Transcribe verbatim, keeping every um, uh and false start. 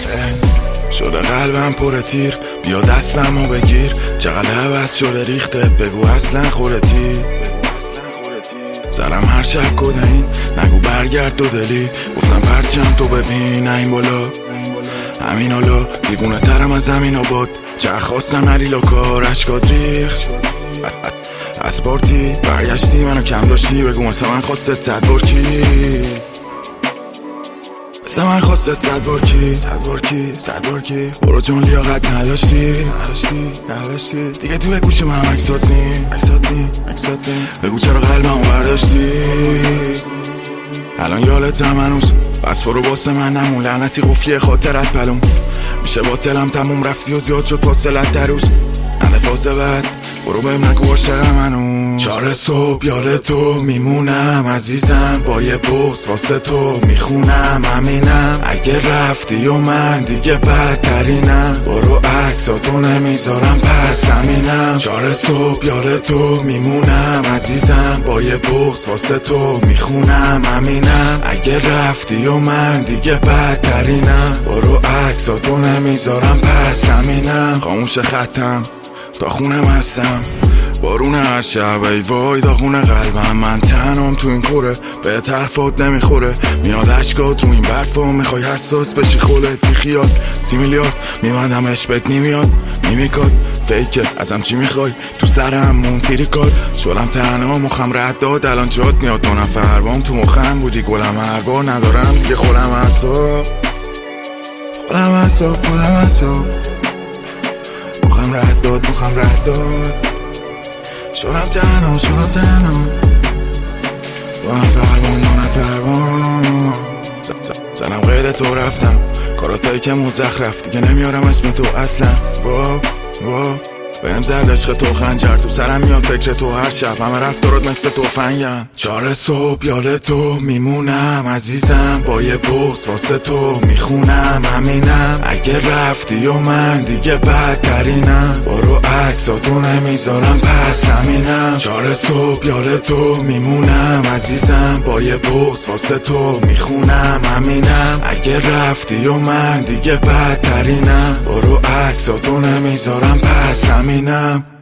شده قلبم پر تیر، بیا دستمو بگیر، چقدر عوض شده ریختت، بگو اصلا خورتی. سرم هر شب کدین، نگو برگرد دو دلی، گفتم پرچم تو ببین این بالا همین حالا، دیوونه ترم از زمین آباد، چه خواستم نری لاکار اشکات ریخت از پارتی برگشتی منو کم داشتی، بگو مثل من خواستت صد بار کی، مثل من خواستت صد بار کی، صد بار کی، صد بار کی، برو جون لیاقت نداشتی نداشتی نداشتی دیگه تو گوش من عکسات نی عکسات نی عکسات نی، بگو چرا قلبمو برداشتی الان یالتم هنوز، بس برو واسه من نمون، لعنتی قفلی خاطرت بلوم میشه با تلم تموم، رفتی و زیاد شد فاصلت در روز نده فازه بد، برو بهم نگو عاشقم هنوز. چهار صبح یاد تو میمونم عزیزم، با یه بغض واسه تو میخونم همینم، اگه رفتی و من دیگه بدترینم، برو عکساتو نمیذارم پس همینم. چهار صبح یاد تو میمونم عزیزم، با یه بغض واسه تو میخونم همینم، اگه رفتی و من دیگه بدترینم، برو عکساتو نمیذارم پس همینم. خاموش خطم تا خونم هستم، بارون هر شب ای وای داغون قلبم، من تنم تو این کوره به طرفات نمیخوره، میاد اشکات رو این برفا، میخوای حساس بشی خولت بی خیال، سی میلیارد میمندم عشقت نمیاد نمیکاد فیکه، ازم چی میخوای تو سرم منفیری کاد، شلم تنها مخم رد داد، الان جات میاد دو نفر بام تو مخم بودی گلم هر بار، ندارم دیگه خولم حساب خولم حساب خولم حساب مخم رد داد مخم رد داد، شدم تنها شدم تنها، دو نفر بان دو نفر بان، زنم غیر تو رفتم، کاراتایی که مزخرف دیگه نمیارم اسم تو اصلا، با با بهم زد عشق تو خنجر، تو سرم میاد فکر تو هر شب، همه رفتارات مثل توفنگن. چهار صبح یاد تو میمونم عزیزم، با یه بغض واسه تو میخونم همینم، اگه رفتی و من دیگه بدترینم، برو عکساتو نمیذارم پس همینم. چهار صبح یاد تو میمونم عزیزم، با یه بغض واسه تو میخونم همینم، اگه رفتی و من دیگه بدترینم، برو عکساتو نمیذارم پس همینم.